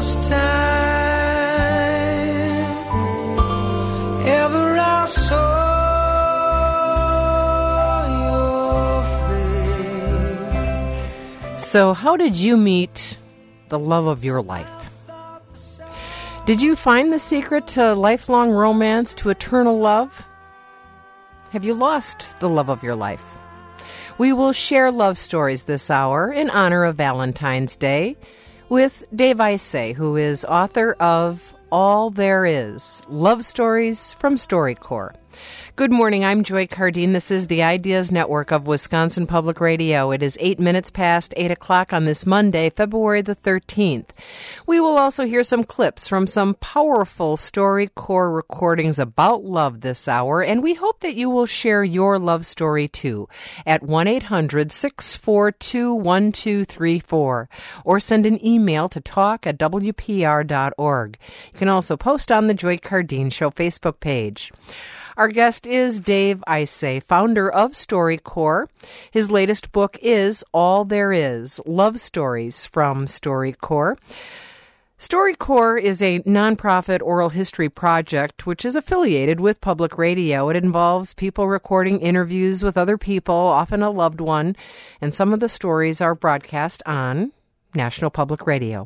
first time ever I saw your face. So how did you meet the love of your life? Did you find the secret to lifelong romance, to eternal love? Have you lost the love of your life? We will share love stories this hour in honor of Valentine's Day with Dave Isay, who is author of All There Is, Love Stories from StoryCorps. Good morning, I'm Joy Cardine. This is the Ideas Network of Wisconsin Public Radio. It is 8 minutes past 8 o'clock on this Monday, February the 13th. We will also hear some clips from some powerful StoryCorps recordings about love this hour, and we hope that you will share your love story too at 1-800-642-1234 or send an email to talk@wpr.org. You can also post on the Joy Cardine Show Facebook page. Our guest is Dave Isay, founder of StoryCorps. His latest book is All There Is, Love Stories from StoryCorps. StoryCorps is a nonprofit oral history project which is affiliated with public radio. It involves people recording interviews with other people, often a loved one, and some of the stories are broadcast on National Public Radio.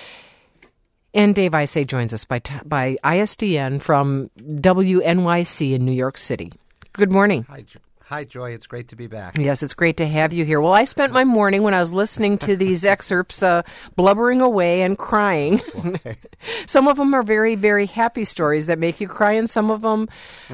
And Dave Isay joins us by ISDN from WNYC in New York City. Good morning. Hi, Joy. It's great to be back. Yes, it's great to have you here. Well, I spent my morning when I was listening to these excerpts blubbering away and crying. Okay. Some of them are very, very happy stories that make you cry, and some of them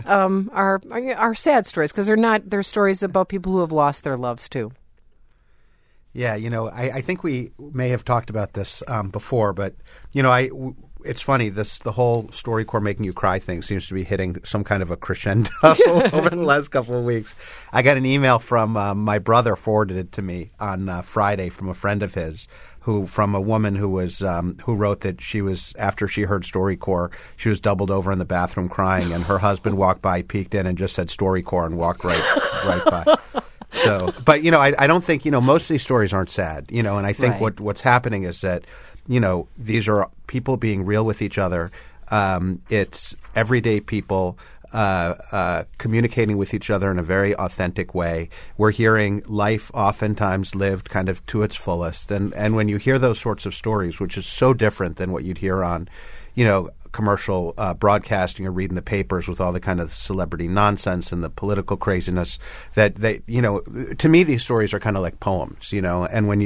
are sad stories because they're stories about people who have lost their loves too. Yeah, I think we may have talked about this before, but, it's funny, the whole StoryCorps making you cry thing seems to be hitting some kind of a crescendo over the last couple of weeks. I got an email from my brother, forwarded it to me on Friday from a friend of his, from a woman who wrote that she was, after she heard StoryCorps, she was doubled over in the bathroom crying, and her husband walked by, peeked in, and just said StoryCorps and walked right by. So, but, I don't think, most of these stories aren't sad, and I think right. what's happening is that, these are people being real with each other. It's everyday people communicating with each other in a very authentic way. We're hearing life oftentimes lived kind of to its fullest. And when you hear those sorts of stories, which is so different than what you'd hear on, commercial broadcasting or reading the papers with all the kind of celebrity nonsense and the political craziness, that to me these stories are kind of like poems, and when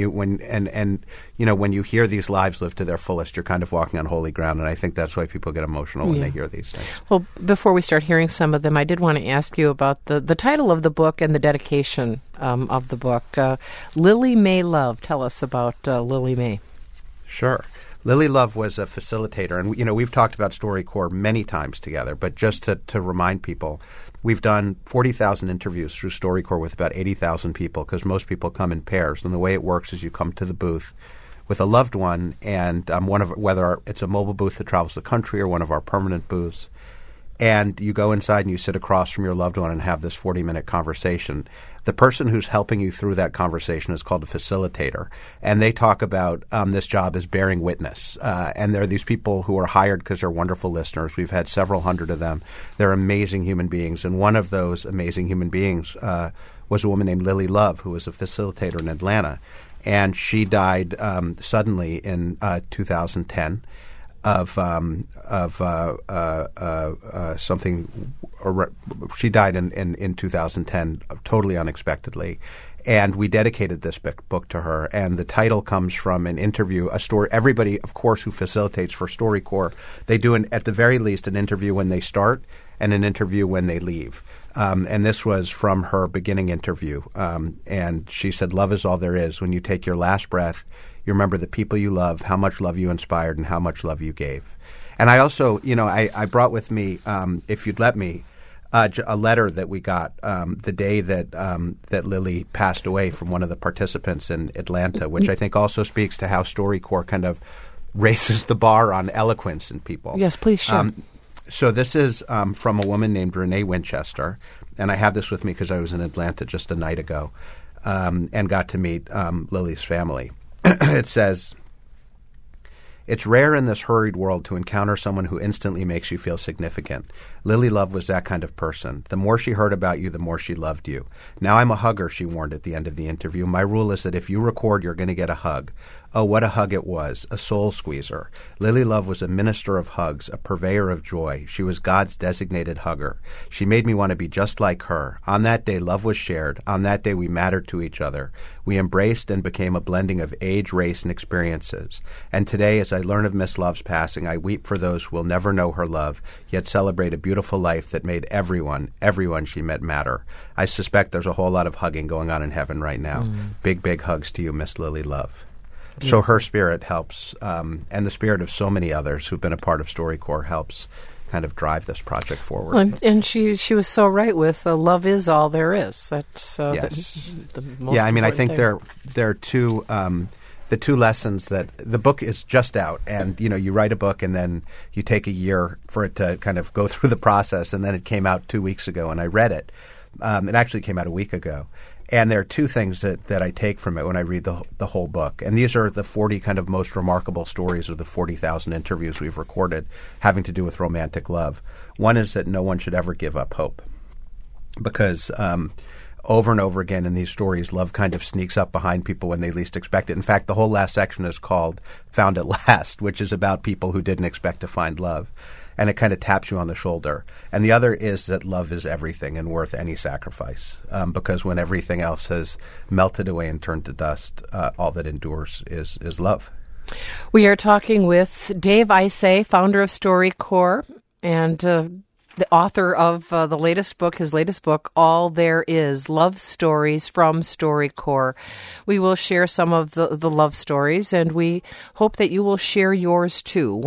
you hear these lives lived to their fullest, you're kind of walking on holy ground, and I think that's why people get emotional when they hear these things. Well, before we start hearing some of them, I did want to ask you about the title of the book and the dedication of the book. Lily May Love. Tell us about Lily May. Sure. Lily Love was a facilitator, and we've talked about StoryCorps many times together, but just to remind people, we've done 40,000 interviews through StoryCorps with about 80,000 people, because most people come in pairs, and the way it works is you come to the booth with a loved one, and whether it's a mobile booth that travels the country or one of our permanent booths, and you go inside and you sit across from your loved one and have this 40-minute conversation. The person who's helping you through that conversation is called a facilitator, and they talk about this job as bearing witness. And there are these people who are hired because they're wonderful listeners. We've had several hundred of them. They're amazing human beings, and one of those amazing human beings was a woman named Lily Love, who was a facilitator in Atlanta, and she died suddenly in 2010. She died in 2010, totally unexpectedly, and we dedicated this book to her. And the title comes from an interview, a story. Everybody, of course, who facilitates for StoryCorps, they do at the very least an interview when they start and an interview when they leave. And this was from her beginning interview. And she said, "Love is all there is. When you take your last breath, you remember the people you love, how much love you inspired, and how much love you gave." And I also, I brought with me, if you'd let me, a letter that we got the day that Lily passed away from one of the participants in Atlanta, which I think also speaks to how StoryCorps kind of raises the bar on eloquence in people. Yes, please share. So this is from a woman named Renee Winchester, and I have this with me because I was in Atlanta just a night ago and got to meet Lily's family. It says, It's rare in this hurried world to encounter someone who instantly makes you feel significant. Lily Love was that kind of person. The more she heard about you, the more she loved you. Now I'm a hugger, she warned at the end of the interview. My rule is that if you record, you're going to get a hug. Oh, what a hug it was, a soul squeezer. Lily Love was a minister of hugs, a purveyor of joy. She was God's designated hugger. She made me want to be just like her. On that day, love was shared. On that day, we mattered to each other. We embraced and became a blending of age, race, and experiences. And today, as I learn of Miss Love's passing, I weep for those who will never know her love, yet celebrate a beautiful life that made everyone she met matter. I suspect there's a whole lot of hugging going on in heaven right now. Big, big hugs to you, Miss Lily Love. Yeah. So her spirit helps, and the spirit of so many others who've been a part of StoryCorps helps kind of drive this project forward. And she was so right with love is all there is. That's yes. the most I mean, I think thing. there are two the two lessons that the book is just out, and you write a book and then you take a year for it to kind of go through the process, and then it came out 2 weeks ago, and I read it. It actually came out a week ago. And there are two things that I take from it when I read the whole book. And these are the 40 kind of most remarkable stories of the 40,000 interviews we've recorded having to do with romantic love. One is that no one should ever give up hope, because over and over again in these stories, love kind of sneaks up behind people when they least expect it. In fact, the whole last section is called Found at Last, which is about people who didn't expect to find love. And it kind of taps you on the shoulder. And the other is that love is everything and worth any sacrifice, because when everything else has melted away and turned to dust, all that endures is love. We are talking with Dave Isay, founder of StoryCorps, and the author of his latest book, All There Is, Love Stories from StoryCorps. We will share some of the love stories, and we hope that you will share yours too.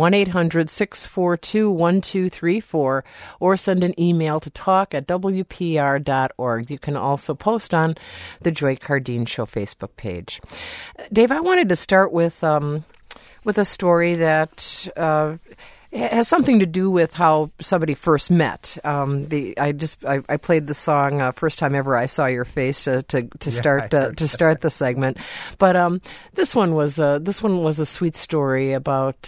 1-800-642-1234, or send an email to talk@wpr.org. You can also post on the Joy Cardine Show Facebook page. Dave, I wanted to start with a story that it has something to do with how somebody first met. I played the song "First Time Ever I Saw Your Face" to start the segment, but this one was a sweet story about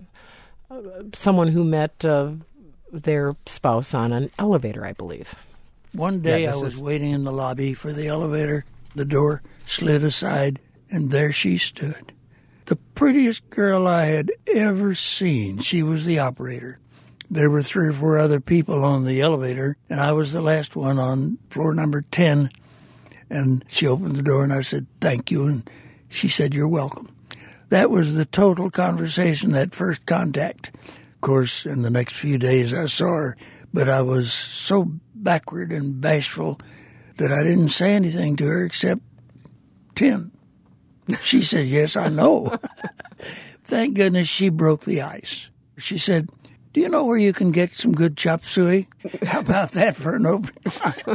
someone who met their spouse on an elevator, I believe. One day I was waiting in the lobby for the elevator. The door slid aside, and there she stood. The prettiest girl I had ever seen. She was the operator. There were 3 or 4 other people on the elevator, and I was the last one on floor number 10. And she opened the door, and I said, "Thank you." And she said, "You're welcome." That was the total conversation, that first contact. Of course, in the next few days I saw her, but I was so backward and bashful that I didn't say anything to her except 10. She said, "Yes, I know." Thank goodness she broke the ice. She said, "Do you know where you can get some good chop suey? How about that for an opening?"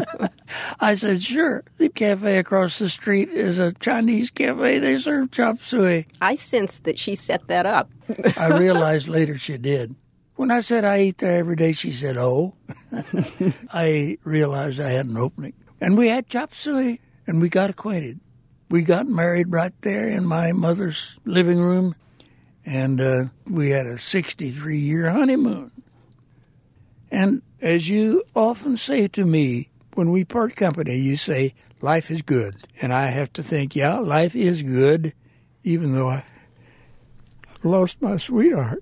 I said, "Sure. The cafe across the street is a Chinese cafe. They serve chop suey." I sensed that she set that up. I realized later she did. When I said I eat there every day, she said, "Oh." I realized I had an opening. And we had chop suey, and we got acquainted. We got married right there in my mother's living room, and we had a 63-year honeymoon. And as you often say to me, when we part company, you say, "Life is good." And I have to think, yeah, life is good, even though I lost my sweetheart.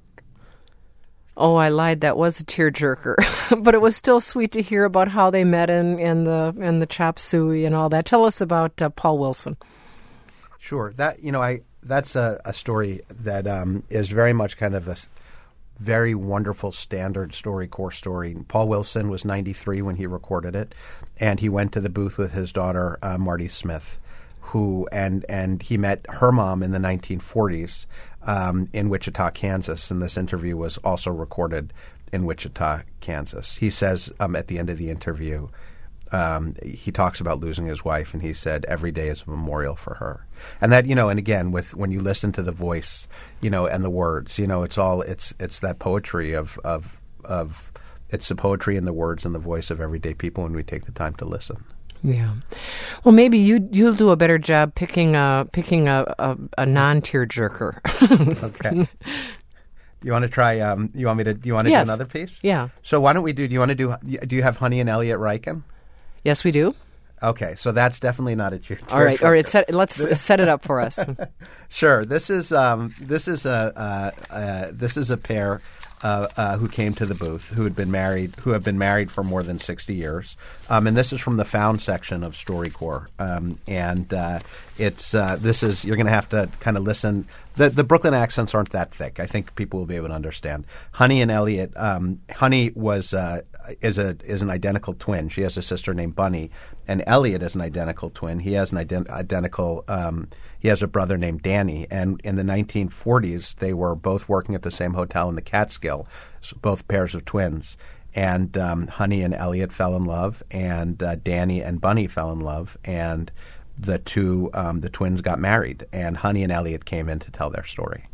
Oh, I lied. That was a tearjerker, but it was still sweet to hear about how they met and the chop suey and all that. Tell us about Paul Wilson. Sure. That's a story that is very much kind of a very wonderful standard StoryCorps story. Paul Wilson was 93 when he recorded it, and he went to the booth with his daughter Marty Smith, and he met her mom in the 1940s in Wichita, Kansas, and this interview was also recorded in Wichita, Kansas. He says at the end of the interview, he talks about losing his wife, and he said every day is a memorial for her. And that, and again, when you listen to the voice, and the words, it's that poetry of it's the poetry and the words and the voice of everyday people when we take the time to listen. Yeah. Well, maybe you'll do a better job picking a non-tearjerker. Okay. You want to try? You want me to? Do you want to do another piece? Yeah. So why don't we do? Do you want to do? Do you have Honey and Elliot Riken? Yes, we do. Okay, so that's definitely not a cheer. All right. Let's set it up for us. Sure. This is a pair who came to the booth who have been married for more than 60 years, and this is from the Found section of StoryCorps, you're going to have to kind of listen. The Brooklyn accents aren't that thick. I think people will be able to understand. Honey and Elliot. Honey is an identical twin. She has a sister named Bunny, and Elliot is an identical twin. He has he has a brother named Danny. And in the 1940s, they were both working at the same hotel in the Catskill, so both pairs of twins. And Honey and Elliot fell in love, and Danny and Bunny fell in love, and the twins got married. And Honey and Elliot came in to tell their story.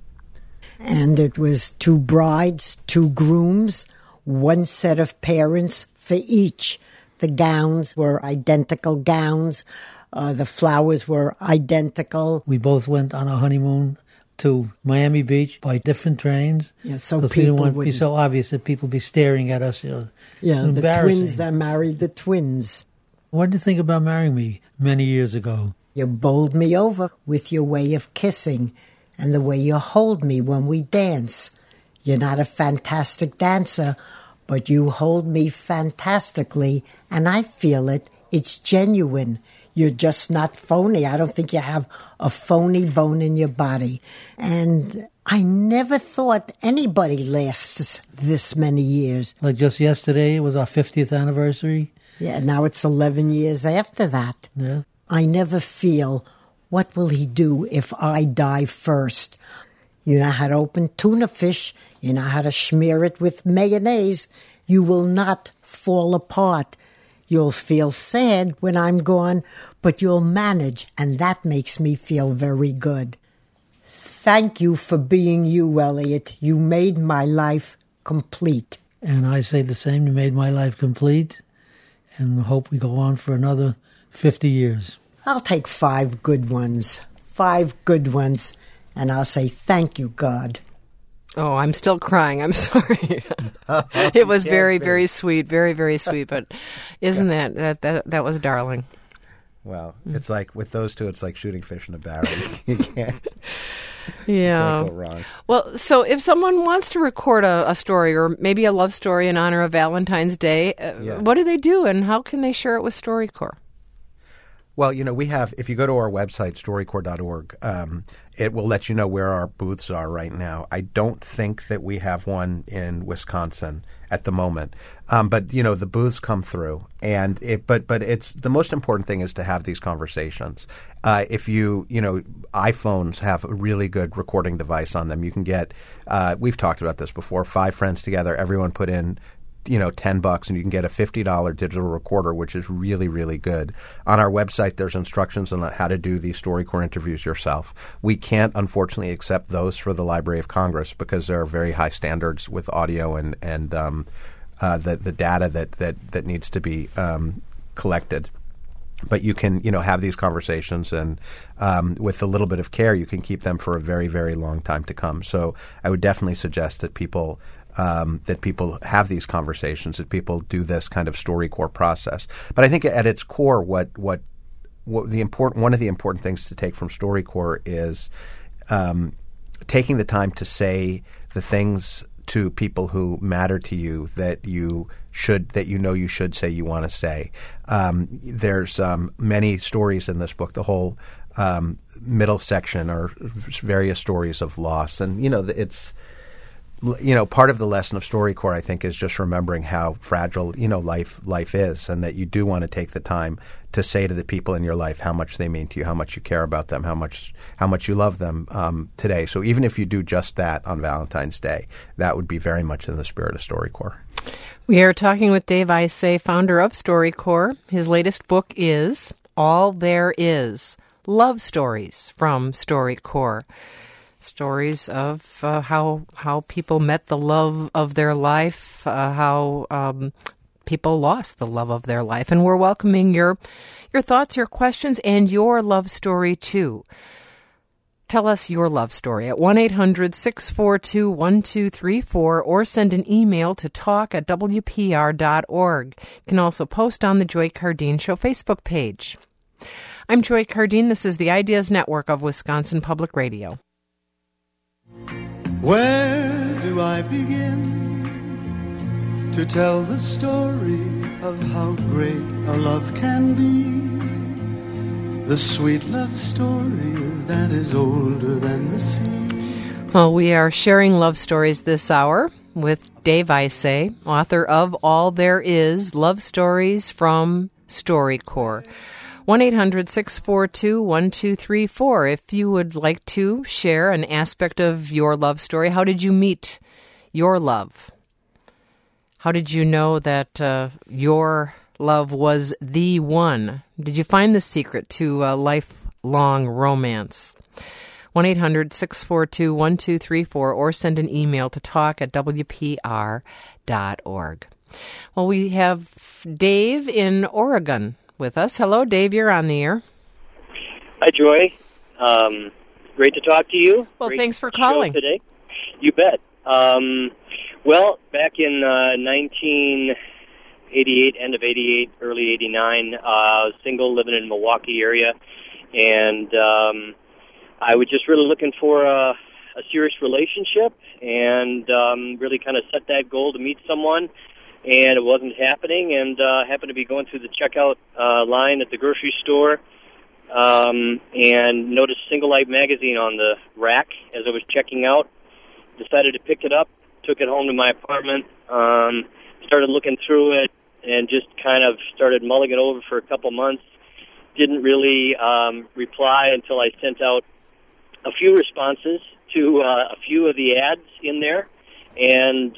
And it was 2 brides, 2 grooms, 1 set of parents for each. The gowns were identical gowns. The flowers were identical. We both went on a honeymoon to Miami Beach by different trains. Yeah, so people we didn't want to be so obvious that people be staring at us. Yeah, the twins that married the twins. What did you think about marrying me many years ago? You bowled me over with your way of kissing and the way you hold me when we dance. You're not a fantastic dancer, but you hold me fantastically, and I feel it. It's genuine. You're just not phony. I don't think you have a phony bone in your body. And I never thought anybody lasts this many years. Like just yesterday, it was our 50th anniversary. Yeah, now it's 11 years after that. Yeah. I never feel, what will he do if I die first? You know how to open tuna fish. You know how to smear it with mayonnaise. You will not fall apart. You'll feel sad when I'm gone, but you'll manage, and that makes me feel very good. Thank you for being you, Elliot. You made my life complete. And I say the same. You made my life complete, and hope we go on for another 50 years. I'll take 5 good ones. 5 good ones. And I'll say, thank you, God. Oh, I'm still crying. I'm sorry. It was very, very sweet. Very, very sweet. But isn't that was darling. Well, it's like with those two, it's like shooting fish in a barrel. You can't go wrong. Well, so if someone wants to record a story or maybe a love story in honor of Valentine's Day, what do they do and how can they share it with StoryCorps? Well, we have, if you go to our website, storycorps.org, it will let you know where our booths are right now. I don't think that we have one in Wisconsin at the moment. But the booths come through, but it's the most important thing is to have these conversations. If iPhones have a really good recording device on them. You can get, we've talked about this before, 5 friends together, everyone put in $10 and you can get a $50 digital recorder, which is really, really good. On our website, there's instructions on how to do these StoryCorps interviews yourself. We can't, unfortunately, accept those for the Library of Congress because there are very high standards with audio and the data that needs to be collected. But you can, have these conversations, and with a little bit of care, you can keep them for a very, very long time to come. So I would definitely suggest that people have these conversations, that people do this kind of StoryCorps process. But I think at its core, one of the important things to take from StoryCorps is taking the time to say the things to people who matter to you that you should say you want to say. There's many stories in this book. The whole middle section are various stories of loss, and it's. Part of the lesson of StoryCorps, I think, is just remembering how fragile, life is, and that you do want to take the time to say to the people in your life how much they mean to you, how much you care about them, how much you love them today. So even if you do just that on Valentine's Day, that would be very much in the spirit of StoryCorps. We are talking with Dave Isay, founder of StoryCorps. His latest book is All There Is, Love Stories from StoryCorps. Stories of how people met the love of their life, how people lost the love of their life. And we're welcoming your thoughts, your questions, and your love story, too. Tell us your love story at 1-800-642-1234 or send an email to talk@wpr.org. You can also post on the Joy Cardeen Show Facebook page. I'm Joy Cardeen. This is the Ideas Network of Wisconsin Public Radio. Where do I begin to tell the story of how great a love can be? The sweet love story that is older than the sea. Well, we are sharing love stories this hour with Dave Isay, author of All There Is, Love Stories from StoryCorps. 1-800-642-1234 if you would like to share an aspect of your love story. How did you meet your love? How did you know that your love was the one? Did you find the secret to a lifelong romance? 1-800-642-1234 or send an email to talk@wpr.org. Well, we have Dave in Oregon with us. Hello, Dave. You're on the air. Hi, Joy. Great to talk to you. Well, Great thanks for calling today. You bet. Well, back in 1988, end of 88, early 89, I was single, living in the Milwaukee area, and I was just really looking for a serious relationship and really kind of set that goal to meet someone, and it wasn't happening, and happened to be going through the checkout line at the grocery store and noticed Single Life magazine on the rack as I was checking out. Decided to pick it up, took it home to my apartment, started looking through it, and just kind of started mulling it over for a couple months. Didn't really reply until I sent out a few responses to a few of the ads in there. And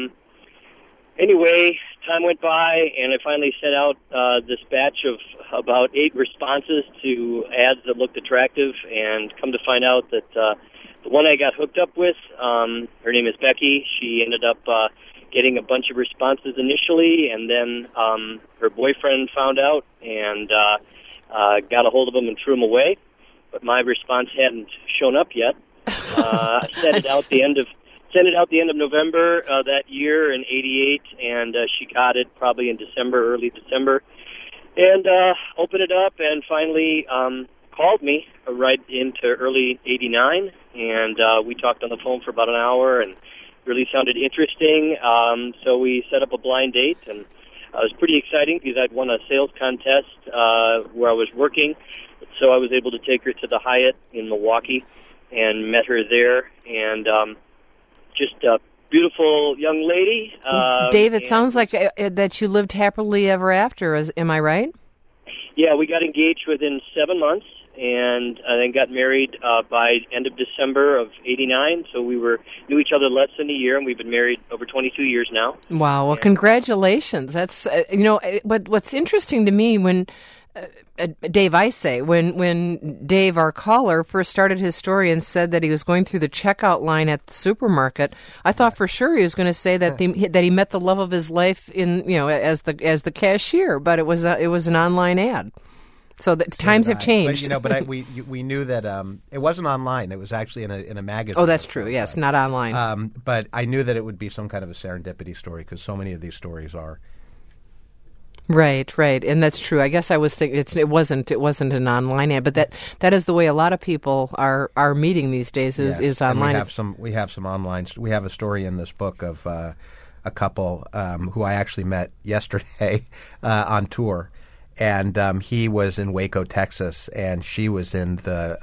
anyway, time went by, and I finally sent out this batch of about 8 responses to ads that looked attractive, and come to find out that the one I got hooked up with, her name is Becky. She ended up getting a bunch of responses initially, and then her boyfriend found out and got a hold of him and threw him away. But my response hadn't shown up yet. I sent it out the end of November that year in '88, and she got it probably in December, early December, and opened it up and finally called me right into early '89, and we talked on the phone for about an hour and really sounded interesting. So we set up a blind date, and it was pretty exciting because I'd won a sales contest where I was working. So I was able to take her to the Hyatt in Milwaukee and met her there, and just a beautiful young lady. Dave, it sounds like that you lived happily ever after. Am I right? Yeah, we got engaged within 7 months, and then got married by end of December of '89. So we knew each other less than a year, and we've been married over 22 years now. Wow! Well, congratulations. That's what's interesting to me when. Dave Isay, when Dave, our caller, first started his story and said that he was going through the checkout line at the supermarket, I thought for sure he was going to say that that he met the love of his life in as the cashier, but it was an online ad. So the times have changed. But we knew that it wasn't online. It was actually in a magazine. Oh, that's true. Yes, not online. But I knew that it would be some kind of a serendipity story because so many of these stories are. Right, and that's true. I guess I was thinking it wasn't an online ad, but that is the way a lot of people are meeting these days is online. And we have some online. We have a story in this book of a couple who I actually met yesterday on tour, and he was in Waco, Texas, and she was in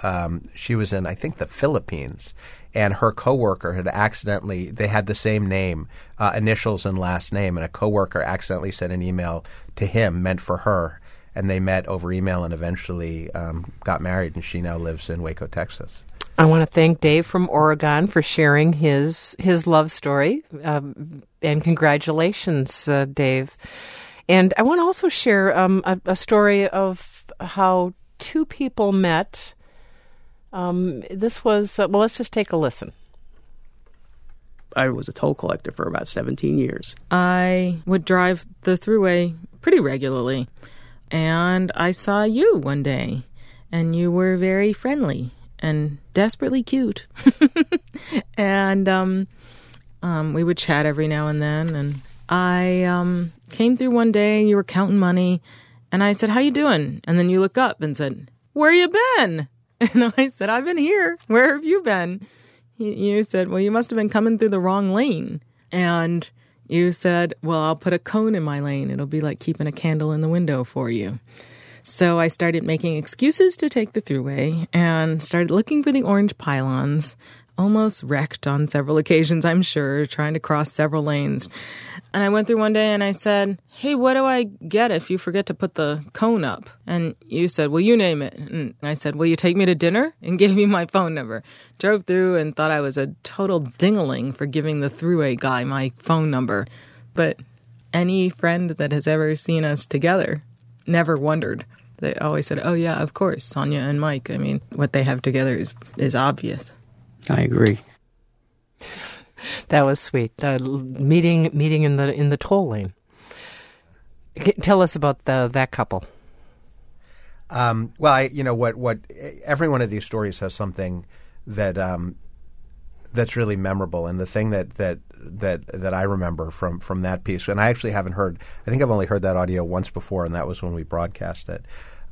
I think the Philippines. And her coworker had they had the same name, initials and last name, and a coworker accidentally sent an email to him meant for her, and they met over email and eventually got married, and she now lives in Waco, Texas. I want to thank Dave from Oregon for sharing his love story, and congratulations, Dave. And I want to also share a story of how two people met. This was, let's just take a listen. I was a toll collector for about 17 years. I would drive the thruway pretty regularly, and I saw you one day, and you were very friendly, and desperately cute. And we would chat every now and then. And I came through one day, and you were counting money, and I said, "How you doing?" And then you look up and said, "Where you been?" And I said, "I've been here. Where have you been?" You said, "Well, you must have been coming through the wrong lane." And you said, "Well, I'll put a cone in my lane. It'll be like keeping a candle in the window for you." So I started making excuses to take the thruway and started looking for the orange pylons. Almost wrecked on several occasions, I'm sure, trying to cross several lanes. And I went through one day and I said, "Hey, what do I get if you forget to put the cone up?" And you said, "Well, you name it." And I said, "Will you take me to dinner?" And gave you my phone number. Drove through and thought I was a total dingling for giving the thruway guy my phone number. But any friend that has ever seen us together never wondered. They always said, "Oh, yeah, of course, Sonia and Mike. I mean, what they have together is obvious." I agree. That was sweet. Meeting in the toll lane. Tell us about that couple. Well, what every one of these stories has something that that's really memorable, and the thing that I remember from that piece, and I actually haven't heard. I think I've only heard that audio once before, and that was when we broadcast it.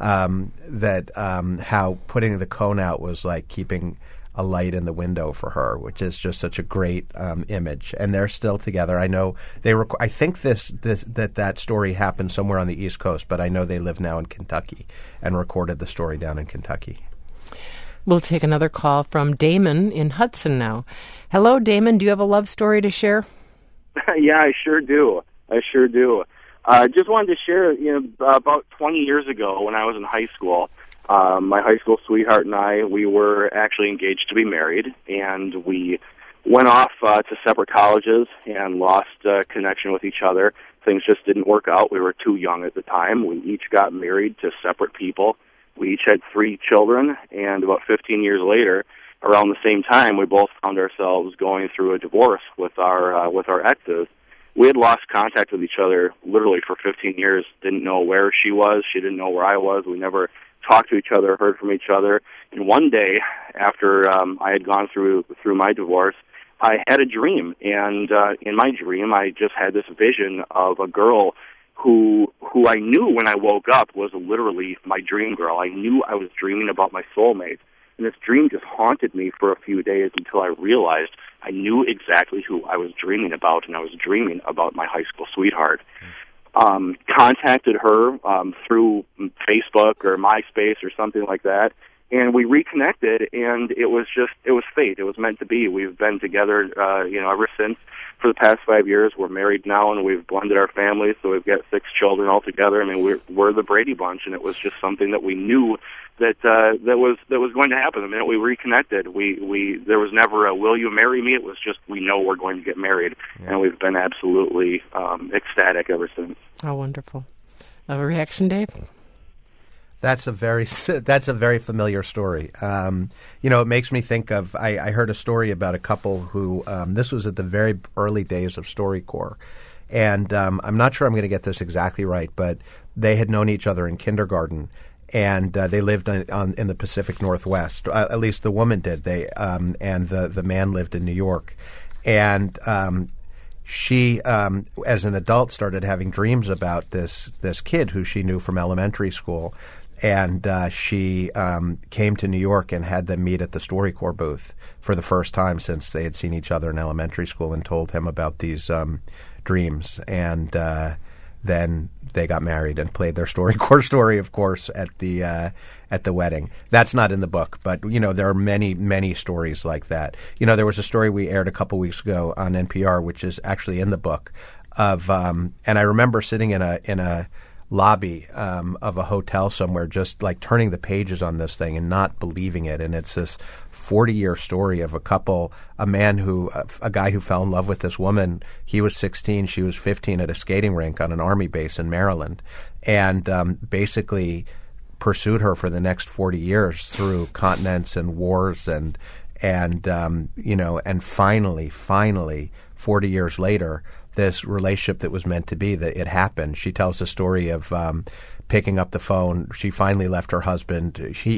How putting the cone out was like keeping a light in the window for her, which is just such a great image. And they're still together. I know they. I think that story happened somewhere on the East Coast, but I know they live now in Kentucky and recorded the story down in Kentucky. We'll take another call from Damon in Hudson now. Hello, Damon. Do you have a love story to share? Yeah, I sure do. Just wanted to share, about 20 years ago when I was in high school, my high school sweetheart and I, we were actually engaged to be married, and we went off to separate colleges and lost connection with each other. Things just didn't work out. We were too young at the time. We each got married to separate people. We each had 3 children, and about 15 years later, around the same time, we both found ourselves going through a divorce with our exes. We had lost contact with each other literally for 15 years, didn't know where she was, she didn't know where I was, we never talked to each other, heard from each other. And one day, after I had gone through my divorce, I had a dream, and in my dream, I just had this vision of a girl who I knew when I woke up was literally my dream girl. I knew I was dreaming about my soulmate. And this dream just haunted me for a few days until I realized I knew exactly who I was dreaming about, and I was dreaming about my high school sweetheart. Contacted her through Facebook or MySpace or something like that, and we reconnected, and it was fate. It was meant to be. We've been together, ever since for the past 5 years. We're married now, and we've blended our families, so we've got 6 children all together. I mean, we're the Brady Bunch, and it was just something that we knew that was going to happen. The minute we reconnected, there was never a "will you marry me?" It was just, we know we're going to get married, and we've been absolutely ecstatic ever since. How wonderful! A reaction, Dave? That's a very familiar story. It makes me think of, I heard a story about a couple who, this was at the very early days of StoryCorps. And I'm not sure I'm going to get this exactly right, but they had known each other in kindergarten. And they lived in the Pacific Northwest. At least the woman did. And the man lived in New York. And she, as an adult, started having dreams about this kid who she knew from elementary school. And she came to New York and had them meet at the StoryCorps booth for the first time since they had seen each other in elementary school, and told him about these dreams. And then they got married and played their StoryCorps story, of course, at the wedding. That's not in the book, but there are many, many stories like that. There was a story we aired a couple weeks ago on NPR, which is actually in the book, of and I remember sitting in a lobby of a hotel somewhere, just like turning the pages on this thing and not believing it. And it's this 40-year story of a guy who fell in love with this woman. He was 16, she was 15, at a skating rink on an Army base in Maryland, and basically pursued her for the next 40 years through continents and wars and finally 40 years later, this relationship that was meant to be, that it happened. She tells the story of picking up the phone. She finally left her husband.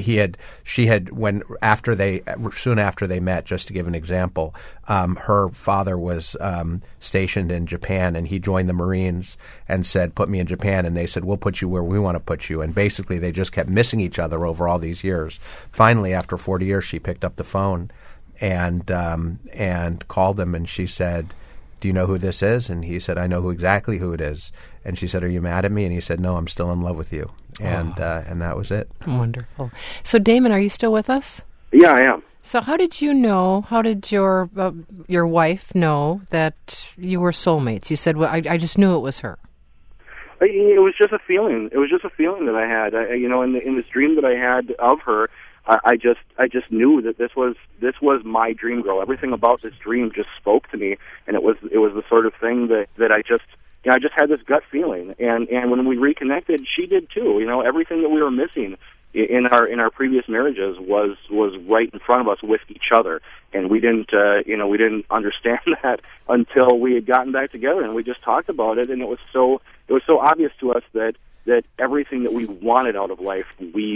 Soon after they met, just to give an example, her father was stationed in Japan, and he joined the Marines and said, "Put me in Japan." And they said, "We'll put you where we want to put you." And basically, they just kept missing each other over all these years. Finally, after 40 years, she picked up the phone and called him, and she said, "Do you know who this is?" And he said, "I know exactly who it is." And she said, "Are you mad at me?" And he said, "No, I'm still in love with you." And that was it. Wonderful. So, Damon, are you still with us? Yeah, I am. So how did you know, how did your wife know that you were soulmates? You said, well, I just knew it was her. It was just a feeling. It was just a feeling that I had. In this dream that I had of her, I just knew that this was my dream girl. Everything about this dream just spoke to me, and it was the sort of thing that I just had this gut feeling. And when we reconnected, she did too. Everything that we were missing in our previous marriages was right in front of us with each other, and we didn't understand that until we had gotten back together, and we just talked about it, and it was so obvious to us that everything that we wanted out of life,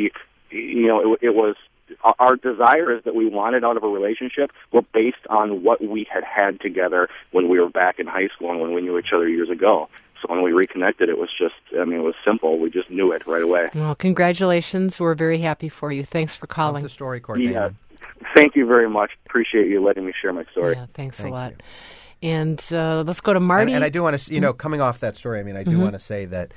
it was our desires that we wanted out of a relationship were based on what we had together when we were back in high school and when we knew each other years ago. So when we reconnected, it was just, it was simple. We just knew it right away. Well, congratulations. We're very happy for you. Thanks for calling. The story, Damon. Yeah. Thank you very much. Appreciate you letting me share my story. Yeah, thanks a lot. And let's go to Marty. And I do want to, coming off that story, I do want to say that,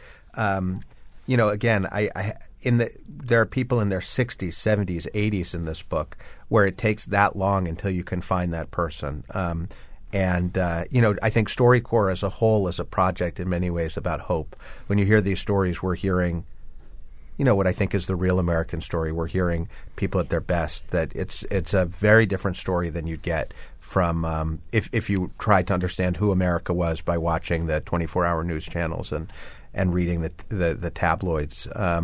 again, there are people in their 60s, 70s, 80s in this book where it takes that long until you can find that person. I think StoryCorps as a whole is a project in many ways about hope. When you hear these stories, we're hearing, what I think is the real American story. We're hearing people at their best, that it's a very different story than you'd get from if you tried to understand who America was by watching the 24-hour news channels and reading the tabloids.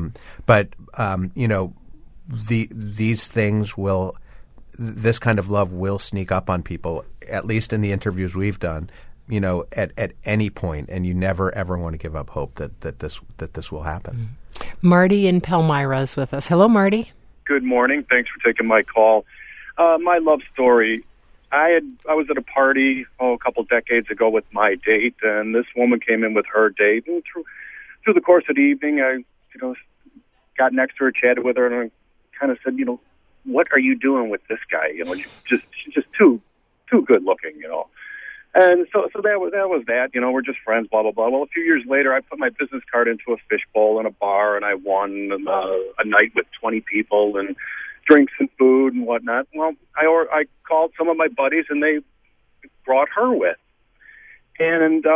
These things will... This kind of love will sneak up on people, at least in the interviews we've done, at any point, and you never ever want to give up hope that this will happen. Marty in Palmyra is with us. Hello, Marty. Good morning. Thanks for taking my call. My love story. I was at a party a couple decades ago with my date, and this woman came in with her date. And through the course of the evening, I got next to her, chatted with her, and I kind of said, what are you doing with this guy? She's just too good looking, And so that was that. We're just friends, blah, blah, blah. Well, a few years later, I put my business card into a fishbowl in a bar, and I won a night with 20 people and drinks and food and whatnot. Well, I called some of my buddies, and they brought her with. And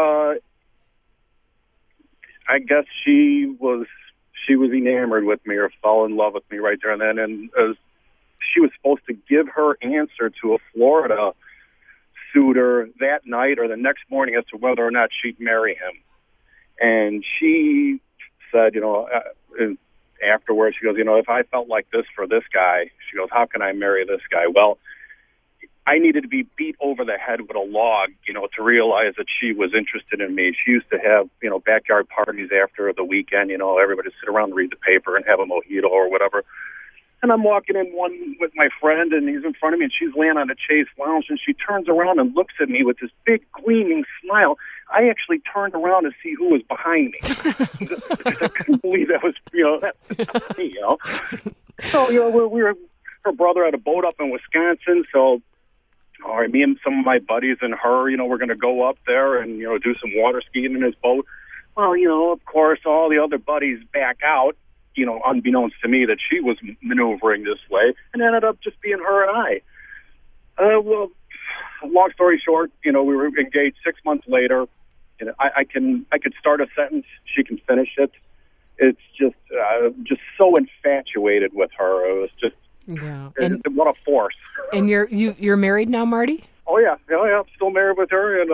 I guess she was enamored with me or fell in love with me right there and then. And she was supposed to give her answer to a Florida suitor that night or the next morning as to whether or not she'd marry him. And she said, afterwards, she goes, if I felt like this for this guy, she goes, how can I marry this guy? Well, I needed to be beat over the head with a log, to realize that she was interested in me. She used to have, backyard parties after the weekend, everybody would sit around and read the paper and have a mojito or whatever. And I'm walking in one with my friend, and he's in front of me, and she's laying on a chaise lounge, and she turns around and looks at me with this big gleaming smile. I actually turned around to see who was behind me. I couldn't believe that was, that's me, So, we were, her brother had a boat up in Wisconsin, so me and some of my buddies and her, we're going to go up there and, do some water skiing in his boat. Well, of course, all the other buddies back out. Unbeknownst to me that she was maneuvering this way, and ended up just being her and I. Well, long story short, we were engaged 6 months later. I could start a sentence, she can finish it. It's just so infatuated with her. It was just what a force. And you're married now, Marty? Oh yeah, I'm still married with her, and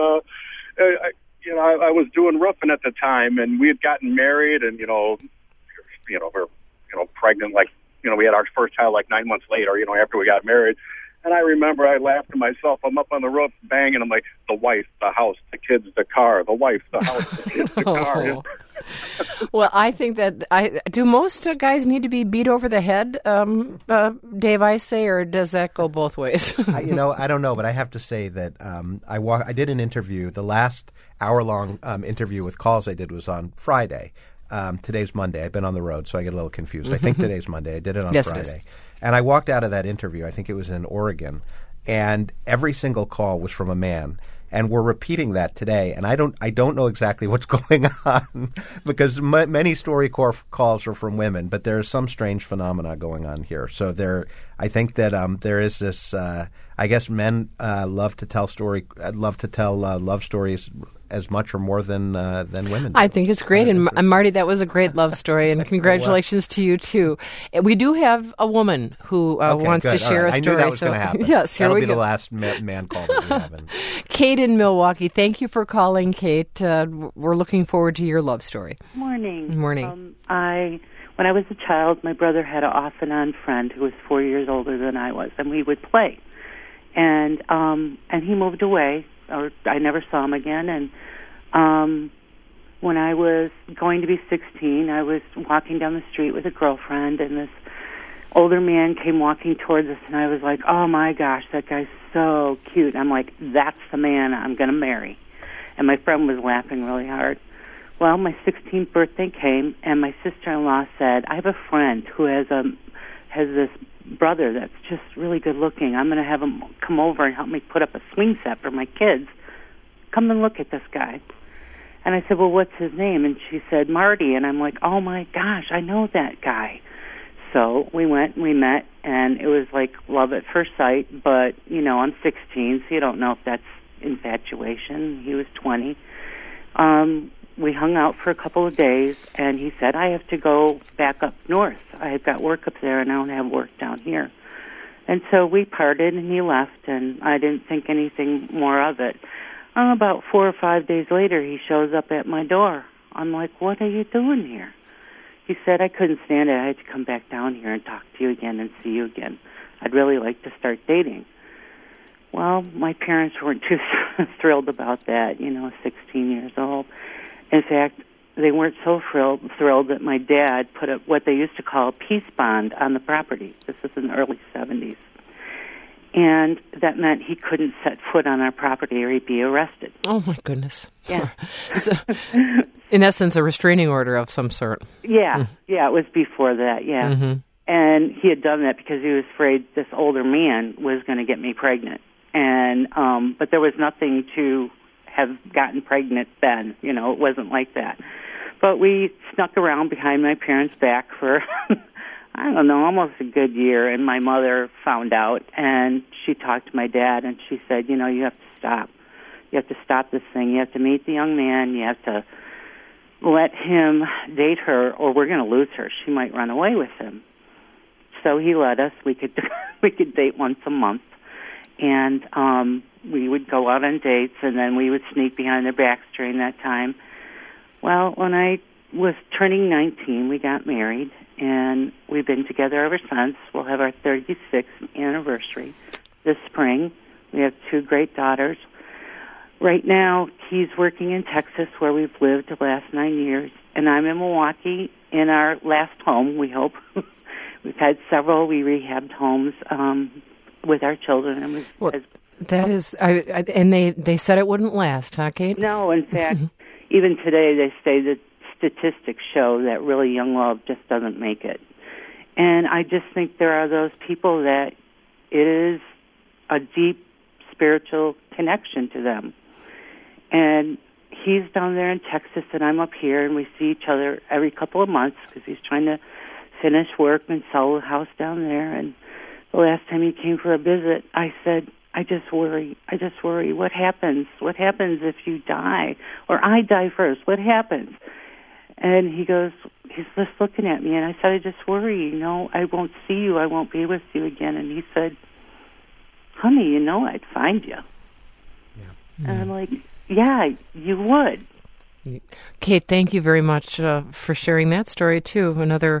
I was doing roofing at the time, and we had gotten married, and we're, pregnant, we had our first child 9 months later, after we got married. And I remember I laughed to myself. I'm up on the roof banging. I'm like, the wife, the house, the kids, the car, the wife, the house, the kids, the car. Well, I think that do most guys need to be beat over the head, Dave, I say, or does that go both ways? I don't know, but I have to say that I did an interview. The last hour-long interview with calls I did was on Friday. Today's Monday. I've been on the road, so I get a little confused. I think today's Monday. I did it on Friday. It is. And I walked out of that interview. I think it was in Oregon. And every single call was from a man. And we're repeating that today. And I don't know exactly what's going on because many StoryCorps calls are from women, but there is some strange phenomena going on here. So I think that there is this. I guess men love to tell love stories as much or more than women do. I think it's great. And Marty, that was a great love story. And congratulations to you, too. We do have a woman who wants to share a story. I knew that was going to happen. Yes, That'll be the last man call that we have. Kate in Milwaukee. Thank you for calling, Kate. We're looking forward to your love story. Morning. Morning. When I was a child, my brother had an off-and-on friend who was 4 years older than I was, and we would play. And he moved away, or I never saw him again. And when I was going to be 16, I was walking down the street with a girlfriend, and this older man came walking towards us, and I was like, oh, my gosh, that guy's so cute. I'm like, that's the man I'm going to marry. And my friend was laughing really hard. Well, my 16th birthday came, and my sister-in-law said, I have a friend who has this brother that's just really good looking. I'm going to have him come over and help me put up a swing set for my kids. Come and look at this guy. And I said, well, what's his name? And she said, Marty. And I'm like, oh, my gosh, I know that guy. So we went and we met, and it was like love at first sight. But, I'm 16, so you don't know if that's infatuation. He was 20. We hung out for a couple of days, and he said, I have to go back up north. I've got work up there, and I don't have work down here. And so we parted, and he left, and I didn't think anything more of it. About 4 or 5 days later, he shows up at my door. I'm like, what are you doing here? He said, I couldn't stand it. I had to come back down here and talk to you again and see you again. I'd really like to start dating. Well, my parents weren't too thrilled about that, 16 years old. In fact, they weren't so thrilled that my dad put up what they used to call a peace bond on the property. This was in the early 70s. And that meant he couldn't set foot on our property or he'd be arrested. Oh, my goodness. Yeah. So, in essence, a restraining order of some sort. Yeah. Yeah, it was before that, yeah. Mm-hmm. And he had done that because he was afraid this older man was going to get me pregnant. And but there was nothing to have gotten pregnant then. It wasn't like that. But we snuck around behind my parents' back for, I don't know, almost a good year. And my mother found out, and she talked to my dad, and she said, you have to stop. You have to stop this thing. You have to meet the young man. You have to let him date her, or we're going to lose her. She might run away with him. So he let us. We could date once a month. And we would go out on dates, and then we would sneak behind their backs during that time. Well, when I was turning 19, we got married, and we've been together ever since. We'll have our 36th anniversary this spring. We have 2 great daughters. Right now, he's working in Texas, where we've lived the last 9 years, and I'm in Milwaukee in our last home, we hope. We've had several. We rehabbed homes with our children. And that is, and they said it wouldn't last, huh, Kate? No, in fact, even today they say that statistics show that really young love just doesn't make it. And I just think there are those people that it is a deep spiritual connection to them. And he's down there in Texas, and I'm up here, and we see each other every couple of months because he's trying to finish work and sell a house down there. And the last time he came for a visit, I said, I just worry. What happens? What happens if you die? Or I die first? What happens? And he's just looking at me, and I said, I just worry, I won't see you. I won't be with you again. And he said, honey, I'd find you. Yeah. And I'm like, yeah, you would. Kate, thank you very much for sharing that story, too. Another,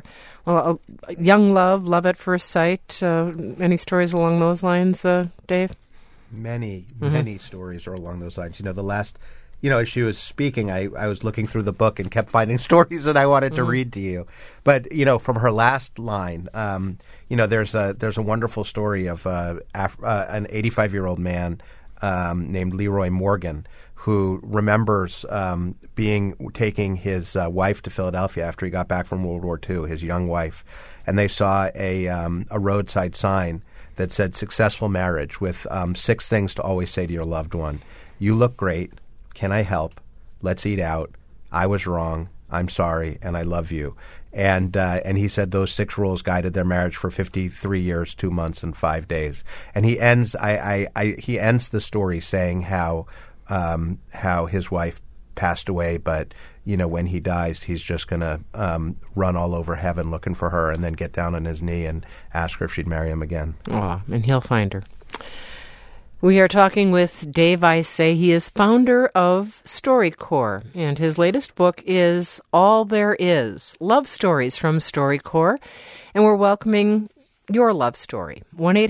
young love at first sight. Any stories along those lines, Dave? Many stories are along those lines. The last as she was speaking, I was looking through the book and kept finding stories that I wanted to read to you. But from her last line, there's a wonderful story of an 85-year-old man named Leroy Morgan, who remembers taking his wife to Philadelphia after he got back from World War II, his young wife, and they saw a roadside sign that said "Successful Marriage" with 6 things to always say to your loved one. You look great. Can I help? Let's eat out. I was wrong. I'm sorry, and I love you. And he said those 6 rules guided their marriage for 53 years, 2 months, and 5 days. And he ends he ends the story saying how his wife passed away, but when he dies, he's just going to run all over heaven looking for her, and then get down on his knee and ask her if she'd marry him again. Oh, and he'll find her. We are talking with Dave Isay. He is founder of StoryCorps, and his latest book is All There Is, Love Stories from StoryCorps, and we're welcoming your love story.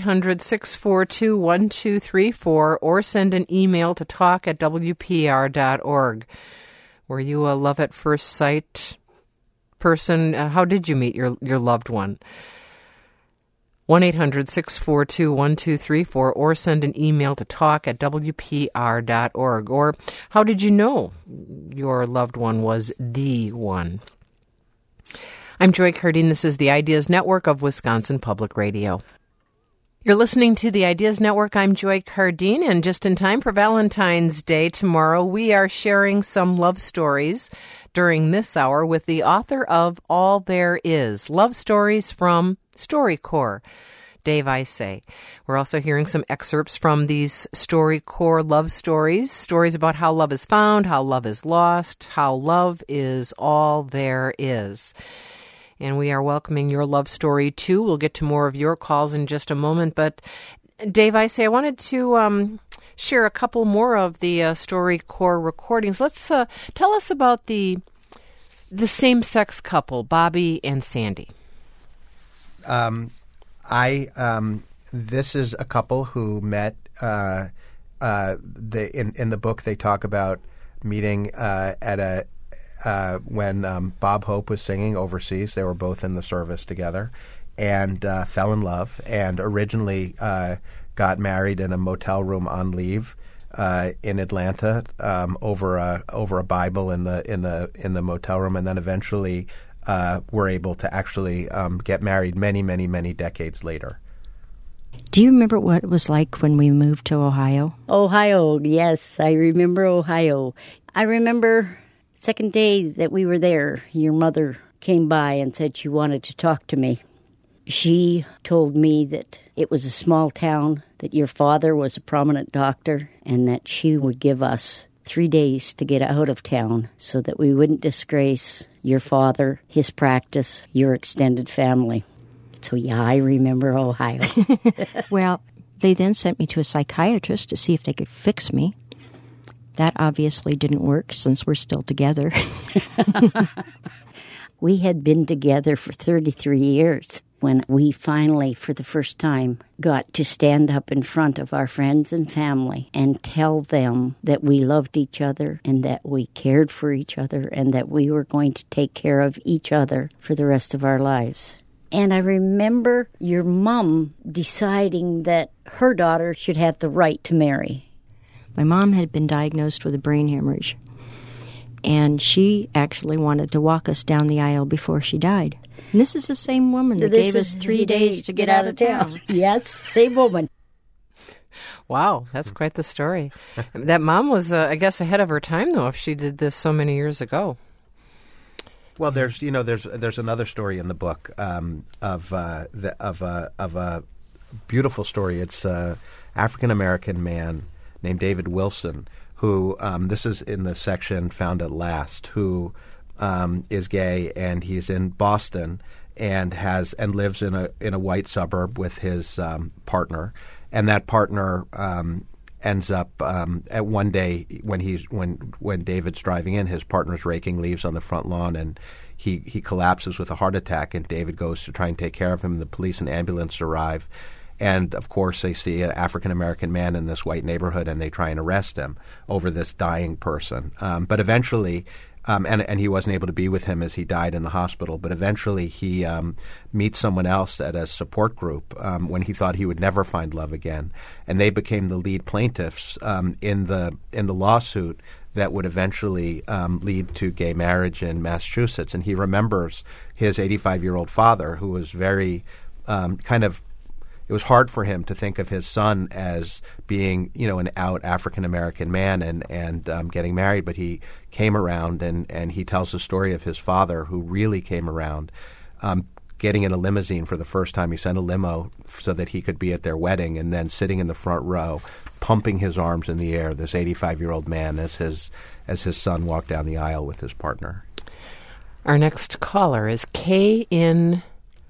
1-800-642-1234, or send an email to talk@wpr.org. Were you a love at first sight person? How did you meet your loved one? 1-800-642-1234, or send an email to talk@wpr.org. Or how did you know your loved one was the one? I'm Joy Cardine. This is the Ideas Network of Wisconsin Public Radio. You're listening to the Ideas Network. I'm Joy Cardine, and just in time for Valentine's Day tomorrow, we are sharing some love stories during this hour with the author of All There Is, Love Stories from StoryCorps, Dave Isay. We're also hearing some excerpts from these StoryCorps love stories about how love is found, how love is lost, how love is all there is. And we are welcoming your love story, too. We'll get to more of your calls in just a moment. But, Dave Isay, I wanted to share a couple more of the StoryCorps recordings. Let's tell us about the same-sex couple, Bobby and Sandy. This is a couple who met. In the book, they talk about meeting at when Bob Hope was singing overseas. They were both in the service together, and fell in love. And originally got married in a motel room on leave in Atlanta over a Bible in the motel room, and then eventually were able to actually get married many decades later. Do you remember what it was like when we moved to Ohio? Ohio, yes, I remember Ohio. I remember second day that we were there, your mother came by and said she wanted to talk to me. She told me that it was a small town, that your father was a prominent doctor, and that she would give us 3 days to get out of town so that we wouldn't disgrace your father, his practice, your extended family. So, yeah, I remember Ohio. Well, they then sent me to a psychiatrist to see if they could fix me. That obviously didn't work since we're still together. We had been together for 33 years when we finally, for the first time, got to stand up in front of our friends and family and tell them that we loved each other and that we cared for each other and that we were going to take care of each other for the rest of our lives. And I remember your mom deciding that her daughter should have the right to marry. My mom had been diagnosed with a brain hemorrhage, and she actually wanted to walk us down the aisle before she died. And this is the same woman that gave us 3 days to get out of town. Yes, same woman. Wow, that's quite the story. That mom was, I guess, ahead of her time, though, if she did this so many years ago. Well, there's another story in the book of a beautiful story. It's an African American man named David Wilson, who this is in the section Found at Last, who is gay, and he's in Boston and lives in a white suburb with his partner, and that partner ends up at one day when David's driving in, his partner's raking leaves on the front lawn, and he collapses with a heart attack, and David goes to try and take care of him, and the police and ambulance arrive. And, of course, they see an African-American man in this white neighborhood, and they try and arrest him over this dying person. But eventually, and he wasn't able to be with him as he died in the hospital, but eventually he meets someone else at a support group when he thought he would never find love again. And they became the lead plaintiffs in the lawsuit that would eventually lead to gay marriage in Massachusetts. And he remembers his 85-year-old father, who was very it was hard for him to think of his son as being, an out African-American man and getting married. But he came around, and he tells the story of his father, who really came around, getting in a limousine for the first time. He sent a limo so that he could be at their wedding, and then sitting in the front row, pumping his arms in the air, this 85-year-old man, as his son walked down the aisle with his partner. Our next caller is Kay in...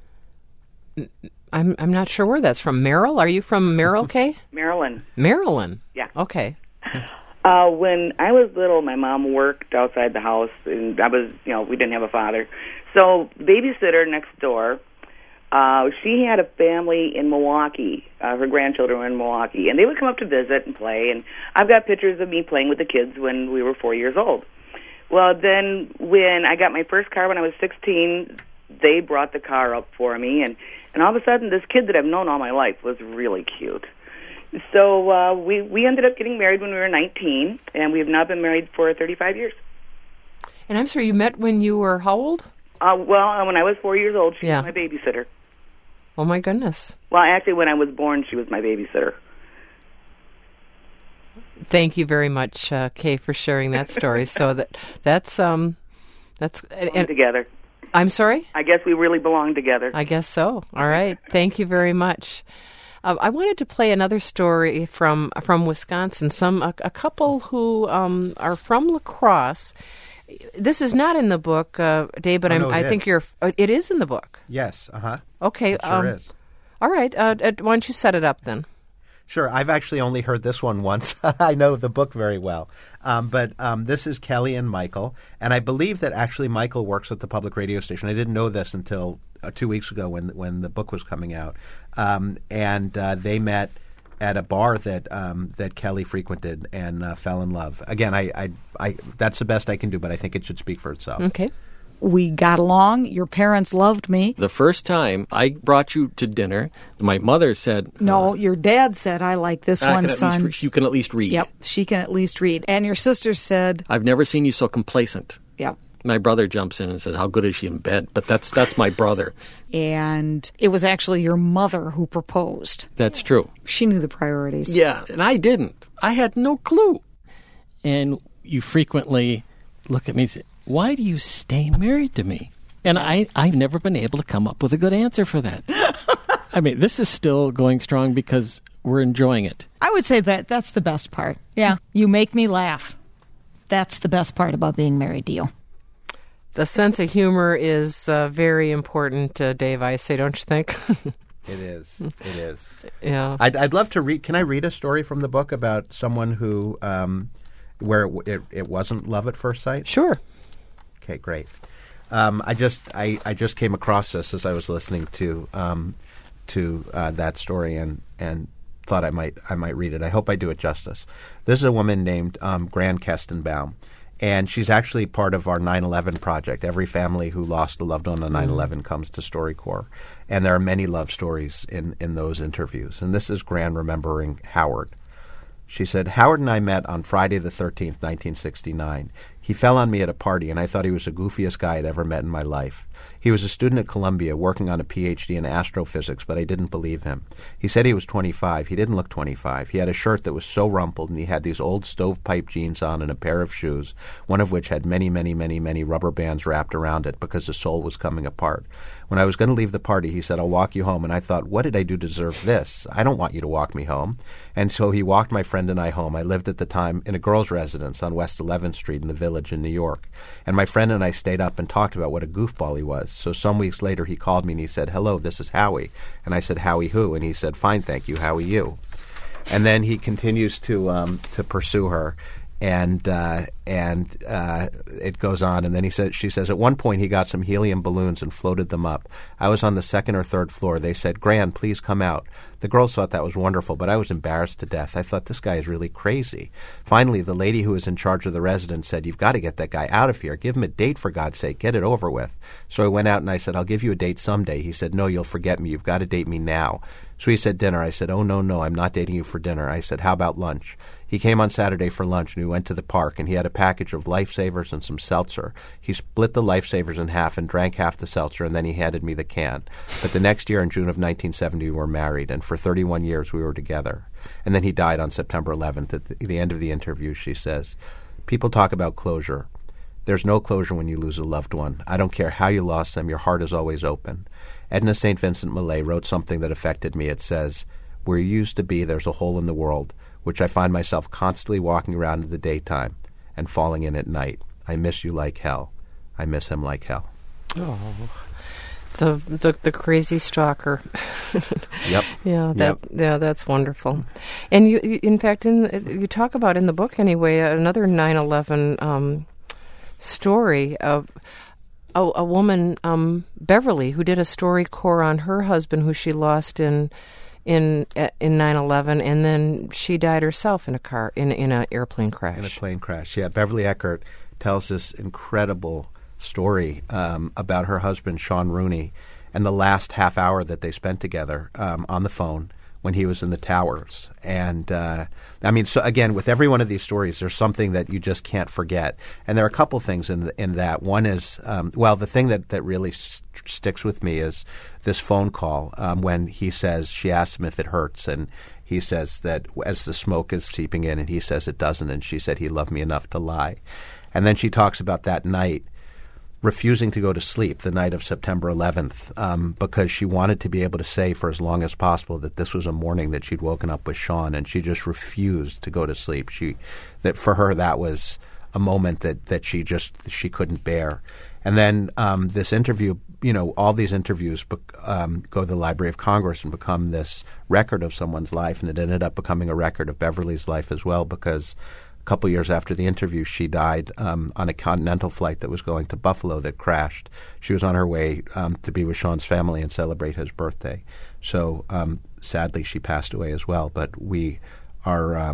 I'm not sure where that's from. Merrill? Are you from Merrill, Kay? Maryland. Maryland? Yeah. Okay. When I was little, my mom worked outside the house, and I was, we didn't have a father. So babysitter next door, she had a family in Milwaukee. Her grandchildren were in Milwaukee, and they would come up to visit and play. And I've got pictures of me playing with the kids when we were 4 years old. Well, then when I got my first car when I was 16, they brought the car up for me, and all of a sudden, this kid that I've known all my life was really cute. So we ended up getting married when we were 19, and we have now been married for 35 years. And I'm sorry, you met when you were how old? When I was 4 years old, she was my babysitter. Oh, my goodness. Well, actually, when I was born, she was my babysitter. Thank you very much, Kay, for sharing that story. So that's together. I'm sorry? I guess we really belong together. I guess so. All right. Thank you very much. I wanted to play another story from Wisconsin. A couple who are from La Crosse. This is not in the book, Dave, but I think it is in the book. Yes. Okay. It sure is. All right. Why don't you set it up then? Sure. I've actually only heard this one once. I know the book very well. But this is Kelly and Michael. And I believe that actually Michael works at the public radio station. I didn't know this until 2 weeks ago when the book was coming out. And they met at a bar that Kelly frequented and fell in love. Again, I that's the best I can do, but I think it should speak for itself. Okay. We got along. Your parents loved me. The first time I brought you to dinner, my mother said... No, your dad said, I like this one, son. You can at least read. Yep, she can at least read. And your sister said... I've never seen you so complacent. Yep. My brother jumps in and says, how good is she in bed? But that's my brother. And it was actually your mother who proposed. That's true. She knew the priorities. Yeah, and I didn't. I had no clue. And you frequently look at me and say, why do you stay married to me? And I've never been able to come up with a good answer for that. I mean, this is still going strong because we're enjoying it. I would say that's the best part. Yeah. You make me laugh. That's the best part about being married to you. The sense of humor is very important, Dave, I say, don't you think? It is. It is. Yeah. I'd love to read. Can I read a story from the book about someone who, where it wasn't love at first sight? Sure. Okay, great. I just came across this as I was listening to that story and thought I might read it. I hope I do it justice. This is a woman named Gran Kestenbaum, and she's actually part of our 9/11 project. Every family who lost a loved one on 9/11 comes to StoryCorps, and there are many love stories in those interviews. And this is Gran remembering Howard. She said, Howard and I met on Friday the 13th, 1969. He fell on me at a party, and I thought he was the goofiest guy I'd ever met in my life. He was a student at Columbia working on a Ph.D. in astrophysics, but I didn't believe him. He said he was 25. He didn't look 25. He had a shirt that was so rumpled, and he had these old stovepipe jeans on and a pair of shoes, one of which had many, many, many, many rubber bands wrapped around it because the sole was coming apart. When I was going to leave the party, he said, I'll walk you home. And I thought, what did I do to deserve this? I don't want you to walk me home. And so he walked my friend and I home. I lived at the time in a girls' residence on West 11th Street in the Village in New York. And my friend and I stayed up and talked about what a goofball he was. So some weeks later, he called me and he said, hello, this is Howie. And I said, Howie who? And he said, fine, thank you, Howie you. And then he continues to pursue her. And it goes on. And then she says, at one point he got some helium balloons and floated them up. I was on the second or third floor. They said, Gran, please come out. The girls thought that was wonderful, but I was embarrassed to death. I thought, this guy is really crazy. Finally, the lady who was in charge of the residence said, you've got to get that guy out of here. Give him a date, for God's sake. Get it over with. So I went out and I said, I'll give you a date someday. He said, no, you'll forget me. You've got to date me now. So he said, dinner. I said, oh, no, I'm not dating you for dinner. I said, how about lunch? He came on Saturday for lunch, and we went to the park, and he had a package of Lifesavers and some seltzer. He split the Lifesavers in half and drank half the seltzer, and then he handed me the can. But the next year, in June of 1970, we were married, and for 31 years we were together. And then he died on September 11th. At the end of the interview, she says, people talk about closure. There's no closure when you lose a loved one. I don't care how you lost them. Your heart is always open. Edna St. Vincent Millay wrote something that affected me. It says, where you used to be, there's a hole in the world, which I find myself constantly walking around in the daytime and falling in at night. I miss you like hell. I miss him like hell. Oh, the crazy stalker. Yep. Yeah, that's wonderful. And you in fact, you talk about in the book anyway another 9/11 story of a woman, Beverly, who did a StoryCorps on her husband, who she lost in 9/11, and then she died herself in a car in an airplane crash. In a plane crash, yeah. Beverly Eckert tells this incredible story about her husband, Sean Rooney, and the last half hour that they spent together on the phone when he was in the towers. And so again, with every one of these stories, there's something that you just can't forget. And there are a couple things in that. One is, the thing that really sticks with me is this phone call when he says, she asks him if it hurts, and he says that as the smoke is seeping in, and he says it doesn't, and she said he loved me enough to lie. And then she talks about that night refusing to go to sleep, the night of September 11th, because she wanted to be able to say for as long as possible that this was a morning that she'd woken up with Sean, and she just refused to go to sleep. That for her, that was a moment that she couldn't bear. And then this interview, all these interviews go to the Library of Congress and become this record of someone's life, and it ended up becoming a record of Beverly's life as well, because couple years after the interview, she died on a Continental flight that was going to Buffalo that crashed. She was on her way to be with Sean's family and celebrate his birthday. So sadly, she passed away as well. But we are,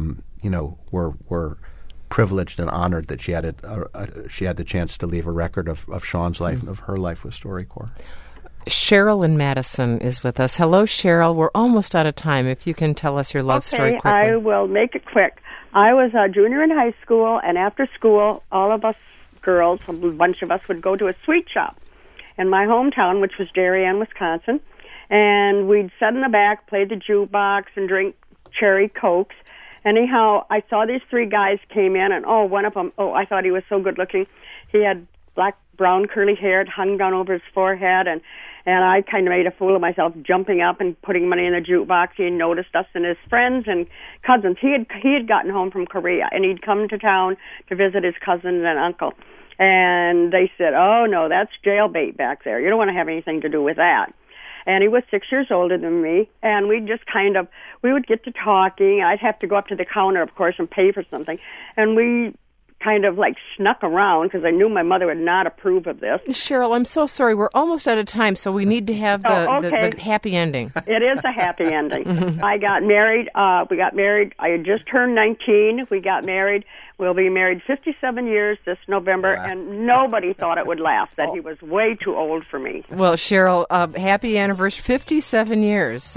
we're privileged and honored that she had she had the chance to leave a record of Sean's life and of her life with StoryCorps. Cheryl in Madison is with us. Hello, Cheryl. We're almost out of time. If you can tell us your love story quickly. I will make it quick. I was a junior in high school, and after school, all of us girls, a bunch of us, would go to a sweet shop in my hometown, which was Darien, Wisconsin, and we'd sit in the back, play the jukebox, and drink cherry Cokes. Anyhow, I saw these three guys came in, and one of them, I thought he was so good looking. He had brown curly hair, it hung down over his forehead, and I kind of made a fool of myself, jumping up and putting money in the jukebox. He noticed us, and his friends and cousins. He had gotten home from Korea, and he'd come to town to visit his cousins and uncle. And they said, "Oh no, that's jailbait back there. You don't want to have anything to do with that." And he was 6 years older than me, and we just we would get to talking. I'd have to go up to the counter, of course, and pay for something, and we kind of snuck around because I knew my mother would not approve of this. Cheryl, I'm so sorry. We're almost out of time, so we need to have the happy ending. It is a happy ending. I got married. We got married. I had just turned 19. We got married. We'll be married 57 years this November, and nobody thought it would last, that he was way too old for me. Well, Cheryl, happy anniversary, 57 years.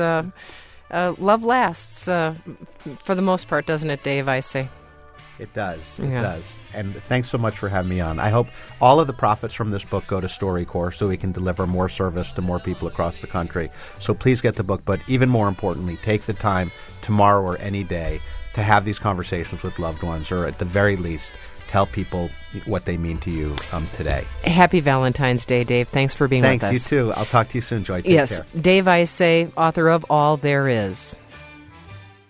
Love lasts for the most part, doesn't it, Dave, I say? It does. It does. And thanks so much for having me on. I hope all of the profits from this book go to StoryCorps so we can deliver more service to more people across the country. So please get the book. But even more importantly, take the time tomorrow or any day to have these conversations with loved ones, or at the very least, tell people what they mean to you today. Happy Valentine's Day, Dave. Thanks for being with us. Thanks. You too. I'll talk to you soon, Joy. Take care. Dave Isay, author of All There Is.